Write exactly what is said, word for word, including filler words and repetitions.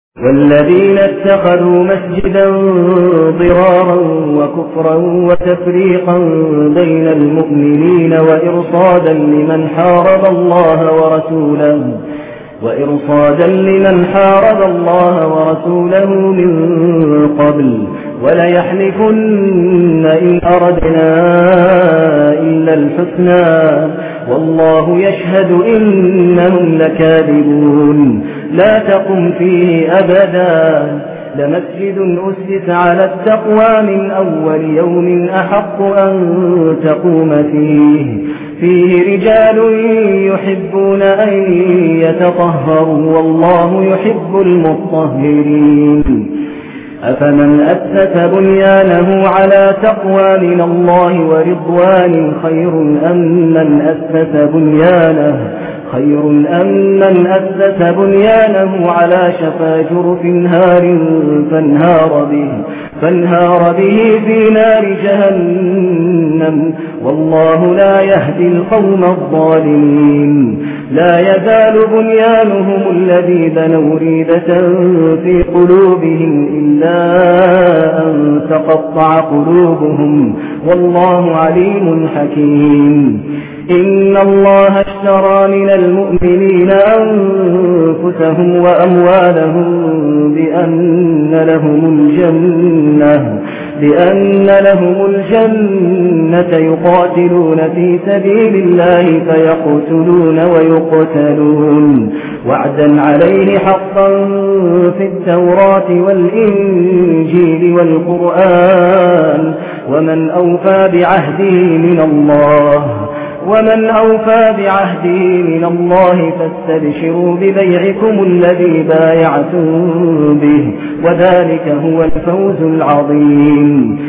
والذين اتخذوا مسجدا ضرارا وكفرا وتفريقا بين المؤمنين وإرصادا لمن حارب الله ورسوله وإرصادا لمن حارب الله ورسوله من قبل وليحلفن إن أردنا إلا الحسنى والله يشهد إنهم لكاذبون. لا تقم فيه أبدا لمسجد أسس على التقوى من أول يوم أحق أن تقوم فيه فيه رجال يحبون أن يتطهروا والله يحب المطهرين. أفمن أسس بنيانه على تقوى من الله ورضوان خير أم من أسس بنيانه خير أم من أسس بنيانه على شفا جرف هار فانهار به فانهار به في نار جهنم والله لا يهدي القوم الظالمين. لا يزال بنيانهم الذي بنوا ريبة في قلوبهم إلا أن تقطع قلوبهم والله عليم حكيم. إن الله اشترى من المؤمنين أنفسهم وأموالهم بأن لهم الجنة بأن لهم الجنة يقاتلون في سبيل الله فيقتلون ويقتلون وعدا عليه حقا في التوراة والإنجيل والقرآن ومن أوفى بعهده من الله ومن أوفى بعهده من الله فاستبشروا ببيعكم الذي بايعتم به وذلك هو الفوز العظيم.